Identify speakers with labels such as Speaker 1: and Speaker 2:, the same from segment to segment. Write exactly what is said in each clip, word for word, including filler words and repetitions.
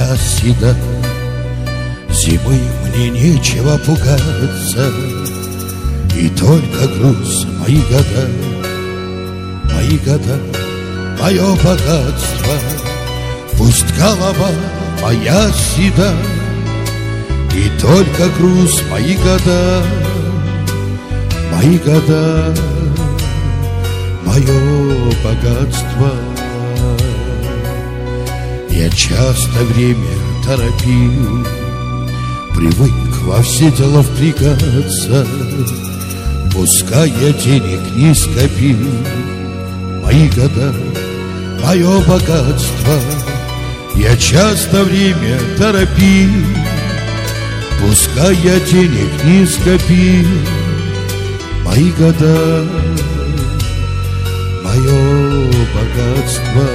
Speaker 1: моя седа. Зимы мне нечего пугаться, и только груз мои года. Мои года, мое богатство, пусть голова моя седа, и только груз мои года. Мои года, мое богатство. Я часто время торопил, привык во все дела впрягаться, пускай я денег не скопил. Мои года, мое богатство. Я часто время торопил, пускай я денег не скопил. Мои года, мое богатство.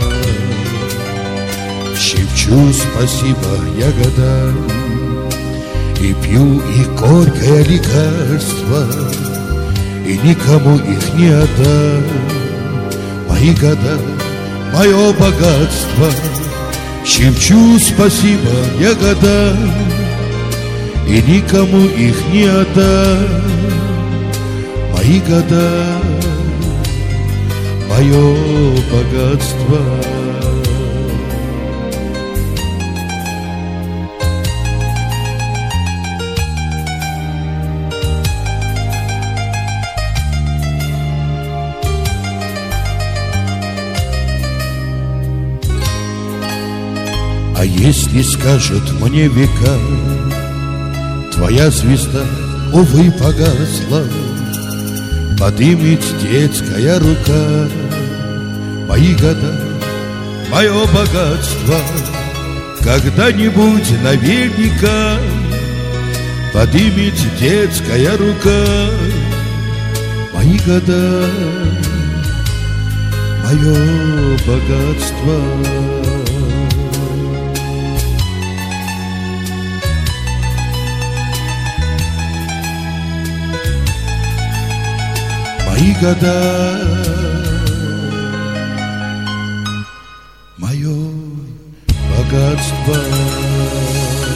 Speaker 1: Шепчу спасибо я годам, и пью их горькое лекарство, и никому их не отдам. Мои года, мое богатство. Шепчу спасибо я годам, и никому их не отдам. Мои года, мое богатство. А если скажут мне века, твоя звезда, увы, погасла, подымет детская рука. Мои года, мое богатство, когда-нибудь наверняка подымет детская рука. Мои года, мое богатство. Мои года, мое богатство.